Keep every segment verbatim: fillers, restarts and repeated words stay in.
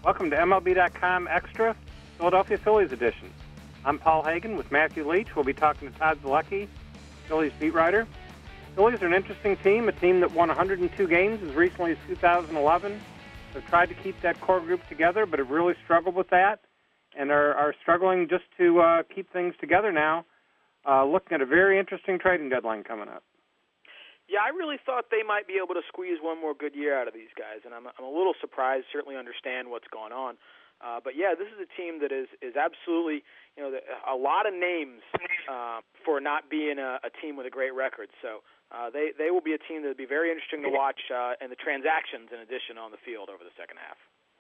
Welcome to M L B dot com Extra, Philadelphia Phillies edition. I'm Paul Hagen with Matthew Leach. We'll be talking to Todd Zolecki, Phillies beat writer. Phillies are an interesting team, a team that won one hundred two games as recently as two thousand eleven. They've tried to keep that core group together, but have really struggled with that and are, are struggling just to uh, keep things together now, uh, looking at a very interesting trading deadline coming up. Yeah, I really thought they might be able to squeeze one more good year out of these guys, and I'm, I'm a little surprised, certainly understand what's going on. Uh, but, yeah, this is a team that is, is absolutely, you know, a lot of names uh, for not being a, a team with a great record. So uh, they, they will be a team that will be very interesting to watch, uh, and the transactions, in addition, on the field over the second half.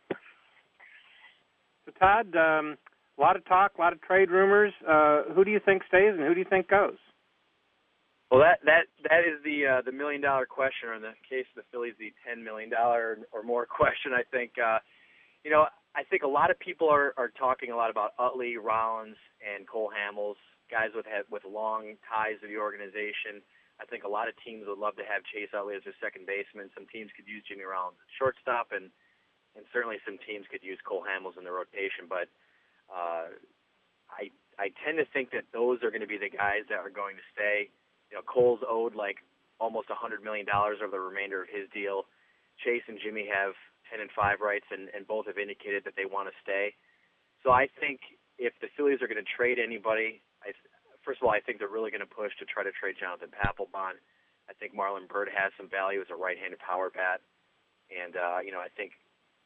So, Todd, um, a lot of talk, a lot of trade rumors. Uh, who do you think stays and who do you think goes? Well, that that that is the uh, the million dollar question, or in the case of the Phillies, the ten million dollar or more question. I think, uh, you know, I think a lot of people are, are talking a lot about Utley, Rollins, and Cole Hamels, guys with have, with long ties to the organization. I think a lot of teams would love to have Chase Utley as their second baseman. Some teams could use Jimmy Rollins at shortstop, and and certainly some teams could use Cole Hamels in the rotation. But uh, I I tend to think that those are going to be the guys that are going to stay. You know, Cole's owed like almost one hundred million dollars over the remainder of his deal. Chase and Jimmy have ten and five rights, and, and both have indicated that they want to stay. So I think if the Phillies are going to trade anybody, I, first of all, I think they're really going to push to try to trade Jonathan Papelbon. I think Marlon Byrd has some value as a right-handed power bat. And, uh, you know, I think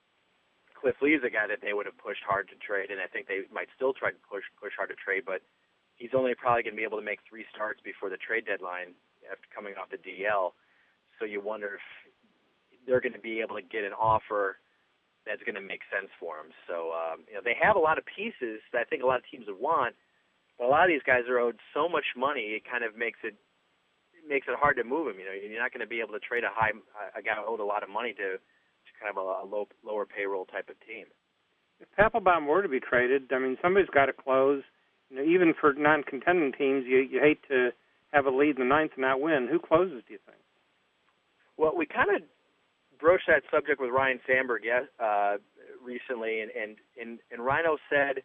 Cliff Lee is a guy that they would have pushed hard to trade, and I think they might still try to push push hard to trade, but he's only probably going to be able to make three starts before the trade deadline after coming off the D L. So you wonder if they're going to be able to get an offer that's going to make sense for him. So um, you know, they have a lot of pieces that I think a lot of teams would want, but a lot of these guys are owed so much money, it kind of makes it it makes it hard to move them. You know, you're not going to be able to trade a high a guy owed a lot of money to, to kind of a, a low lower payroll type of team. If Papelbon were to be traded, I mean, somebody's got to close. You know, even for non-contending teams, you, you hate to have a lead in the ninth and not win. Who closes, do you think? Well, we kind of broached that subject with Ryan Sandberg uh, recently, and, and, and, and Rhino said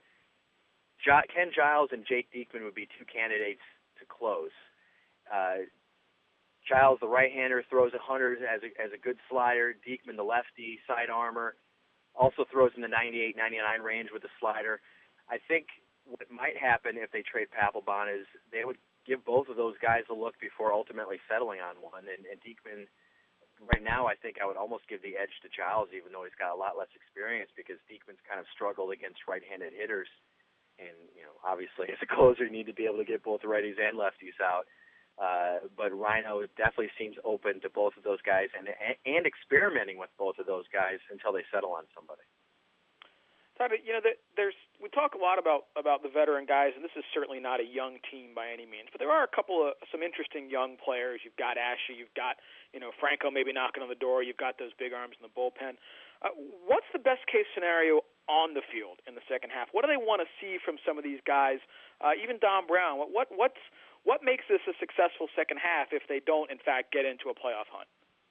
Ken Giles and Jake Diekman would be two candidates to close. Uh, Giles, the right-hander, throws one hundred as a, as a good slider. Diekman, the lefty, side armor, also throws in the ninety-eight, ninety-nine range with the slider. I think what might happen if they trade Papelbon is they would give both of those guys a look before ultimately settling on one. And, and Diekman, right now, I think I would almost give the edge to Giles, even though he's got a lot less experience, because Diekman's kind of struggled against right-handed hitters. And, you know, obviously as a closer, you need to be able to get both the righties and lefties out. Uh, but Rhino definitely seems open to both of those guys and, and experimenting with both of those guys until they settle on somebody. Todd, you know, there's we talk a lot about, about the veteran guys, and this is certainly not a young team by any means, but there are a couple of some interesting young players. You've got Ashe, you've got, you know, Franco maybe knocking on the door, you've got those big arms in the bullpen. Uh, what's the best case scenario on the field in the second half? What do they want to see from some of these guys? Uh, even Dom Brown. What what what's what makes this a successful second half if they don't in fact get into a playoff hunt?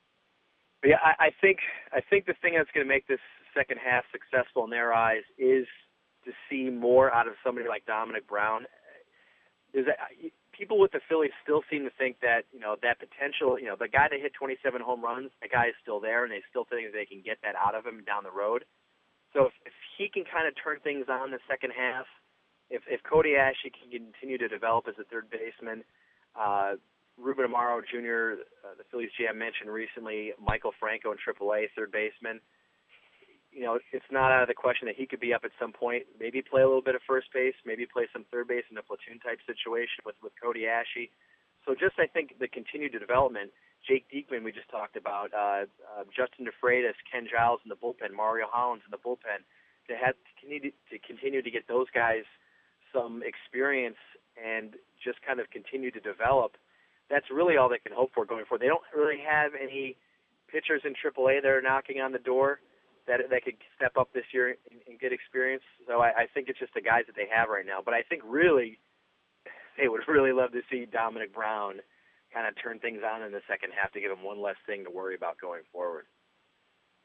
Yeah, I, I think I think the thing that's going to make this second half successful in their eyes is to see more out of somebody like Dominic Brown. There's a, people with the Phillies still seem to think that, you know, that potential, you know, the guy that hit twenty-seven home runs, the guy is still there, and they still think that they can get that out of him down the road. So if, if he can kind of turn things on the second half, if if Cody Ashe can continue to develop as a third baseman, uh, Ruben Amaro Junior, uh, the Phillies G M mentioned recently, Michael Franco in triple A, third baseman. You know, it's not out of the question that he could be up at some point, maybe play a little bit of first base, maybe play some third base in a platoon-type situation with, with Cody Ashe. So just, I think, the continued development, Jake Diekman we just talked about, uh, uh, Justin DeFreitas, Ken Giles in the bullpen, Mario Hollins in the bullpen, to have to continue to, continue to get those guys some experience and just kind of continue to develop. That's really all they can hope for going forward. They don't really have any pitchers in triple A that are knocking on the door that that could step up this year and, and get experience. So I, I think it's just the guys that they have right now. But I think really they would really love to see Dominic Brown kind of turn things on in the second half to give him one less thing to worry about going forward.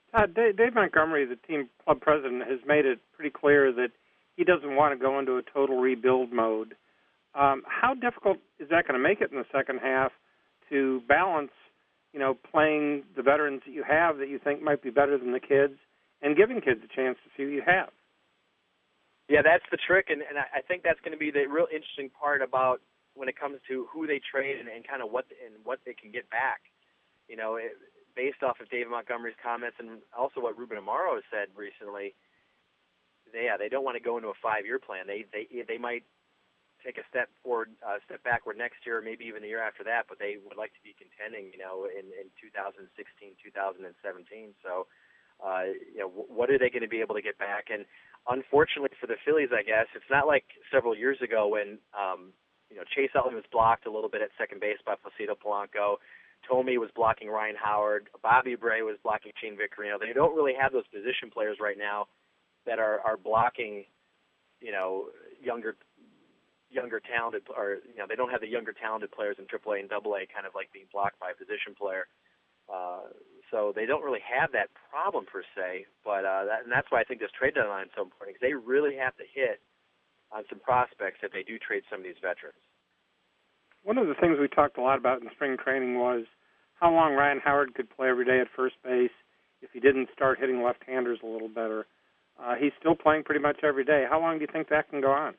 Todd, Dave, Dave Montgomery, the team club president, has made it pretty clear that he doesn't want to go into a total rebuild mode. Um, how difficult is that going to make it in the second half to balance, you know, playing the veterans that you have that you think might be better than the kids and giving kids a chance to see what you have? Yeah, that's the trick, and, and I think that's going to be the real interesting part about when it comes to who they trade and, and kind of what and what they can get back. You know, it, based off of David Montgomery's comments and also what Ruben Amaro has said recently, they, yeah, they don't want to go into a five-year plan. They they they might take a step forward, uh, step backward next year, maybe even the year after that, but they would like to be contending, you know, in, in two thousand sixteen, two thousand seventeen. So, uh, you know, w- what are they going to be able to get back? And unfortunately for the Phillies, I guess, it's not like several years ago when, um, you know, Chase Utley was blocked a little bit at second base by Placido Polanco. Tomey was blocking Ryan Howard. Bobby Bray was blocking Shane Victorino. They don't really have those position players right now that are, are blocking, you know, younger younger talented, or, you know, they don't have the younger talented players in triple A and double A kind of like being blocked by a position player. Uh, so they don't really have that problem per se, but uh, that, and that's why I think this trade deadline is so important, because they really have to hit on some prospects if they do trade some of these veterans. One of the things we talked a lot about in spring training was how long Ryan Howard could play every day at first base if he didn't start hitting left-handers a little better. Uh, he's still playing pretty much every day. How long do you think that can go on?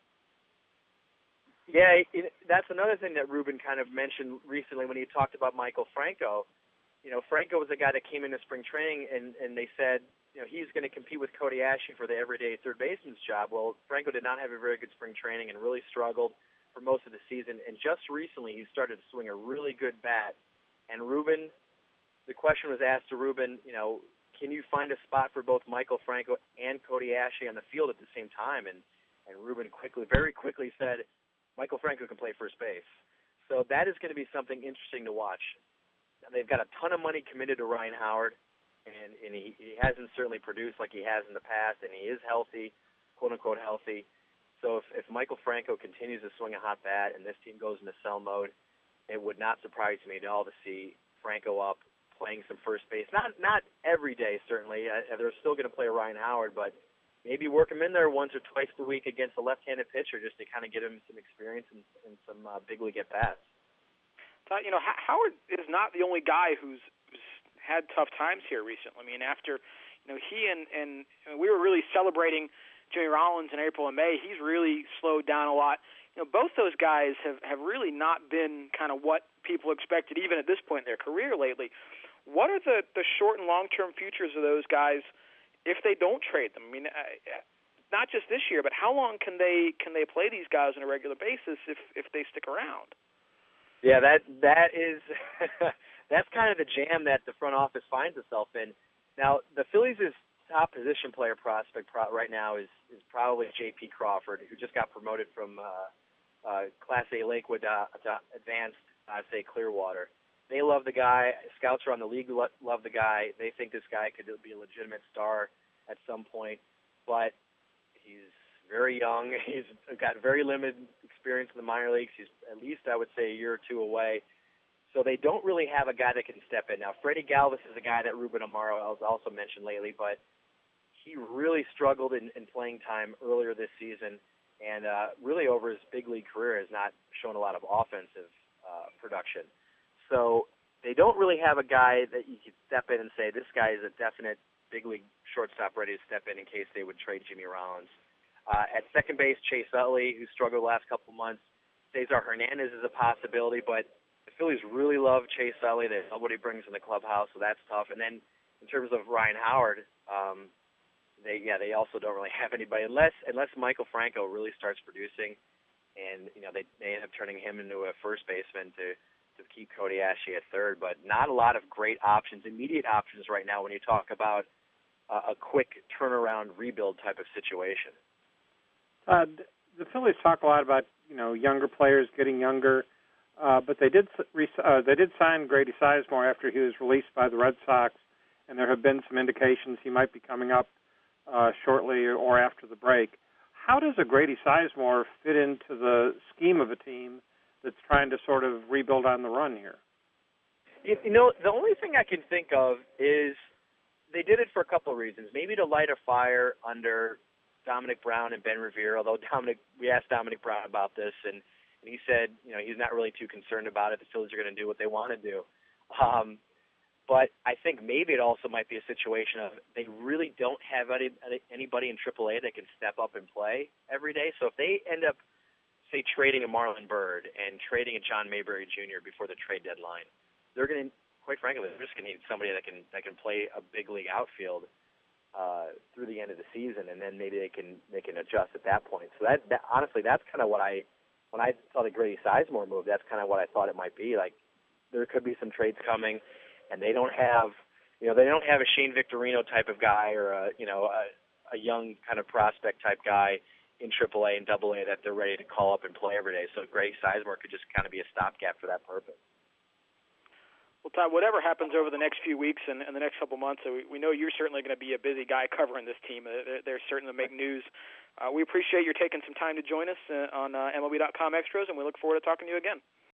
Yeah, it, that's another thing that Ruben kind of mentioned recently when he talked about Michael Franco. You know, Franco was a guy that came into spring training, and, and they said, you know, he's going to compete with Cody Ashley for the everyday third baseman's job. Well, Franco did not have a very good spring training and really struggled for most of the season. And just recently, he started to swing a really good bat. And Ruben, the question was asked to Ruben, you know, can you find a spot for both Michael Franco and Cody Ashley on the field at the same time? And, and Ruben quickly, very quickly said, Michael Franco can play first base. So that is going to be something interesting to watch. Now, they've got a ton of money committed to Ryan Howard, and, and he, he hasn't certainly produced like he has in the past, and he is healthy, quote-unquote healthy. So if, if Michael Franco continues to swing a hot bat and this team goes into sell mode, it would not surprise me at all to see Franco up playing some first base. Not not every day, certainly. Uh, they're still going to play Ryan Howard, but maybe work him in there once or twice a week against a left-handed pitcher just to kind of get him some experience and, and some uh, big league at-bats. You know, Howard is not the only guy who's, who's had tough times here recently. I mean, after, you know, he and, and we were really celebrating Jimmy Rollins in April and May, he's really slowed down a lot. You know, both those guys have, have really not been kind of what people expected, even at this point in their career lately. What are the, the short and long-term futures of those guys if they don't trade them? I mean, uh, not just this year, but how long can they can they play these guys on a regular basis if, if they stick around? Yeah, that that is that's kind of the jam that the front office finds itself in. Now, the Phillies' top position player prospect pro- right now is, is probably J P Crawford, who just got promoted from uh, uh, Class A Lakewood uh, to Advanced Class A Clearwater. They love the guy. Scouts around the league lo- love the guy. They think this guy could be a legitimate star at some point, but he's very young. He's got very limited experience in the minor leagues. He's at least, I would say, a year or two away. So they don't really have a guy that can step in. Now, Freddie Galvis is a guy that Ruben Amaro has also mentioned lately, but he really struggled in, in playing time earlier this season, and uh, really over his big league career has not shown a lot of offensive uh, production. So they don't really have a guy that you could step in and say, this guy is a definite big league shortstop ready to step in in case they would trade Jimmy Rollins. Uh, at second base, Chase Utley, who struggled the last couple of months. Cesar Hernandez is a possibility, but the Phillies really love Chase Utley. They love what he brings in the clubhouse, so that's tough. And then in terms of Ryan Howard, um, they yeah they also don't really have anybody unless unless Michael Franco really starts producing, and you know they they end up turning him into a first baseman to to keep Cody Ashley at third. But not a lot of great options, immediate options right now when you talk about uh, a quick turnaround rebuild type of situation. Uh, the Phillies talk a lot about, you know, younger players getting younger, uh, but they did uh, they did sign Grady Sizemore after he was released by the Red Sox, and there have been some indications he might be coming up uh, shortly or after the break. How does a Grady Sizemore fit into the scheme of a team that's trying to sort of rebuild on the run here? You, you know, the only thing I can think of is they did it for a couple of reasons. Maybe to light a fire under Dominic Brown and Ben Revere, although Dominic, we asked Dominic Brown about this, and, and he said, you know, he's not really too concerned about it. The Phillies are going to do what they want to do. Um, but I think maybe it also might be a situation of they really don't have any, anybody in triple A that can step up and play every day. So if they end up, say, trading a Marlon Byrd and trading a John Mayberry Junior before the trade deadline, they're going to, quite frankly, they're just going to need somebody that can that can play a big league outfield uh, through the end of the season, and then maybe they can they can adjust at that point. So that, that honestly, that's kind of what I when I saw the Grady Sizemore move. That's kind of what I thought it might be. Like there could be some trades coming, and they don't have you know they don't have a Shane Victorino type of guy or a you know a, a young kind of prospect type guy in triple A and double A that they're ready to call up and play every day. So Grady Sizemore could just kind of be a stopgap for that purpose. Well, Todd, whatever happens over the next few weeks and, and the next couple months, we, we know you're certainly going to be a busy guy covering this team. They're, they're certain to make news. Uh, we appreciate you taking some time to join us uh, on uh, M L B dot com Extras, and we look forward to talking to you again.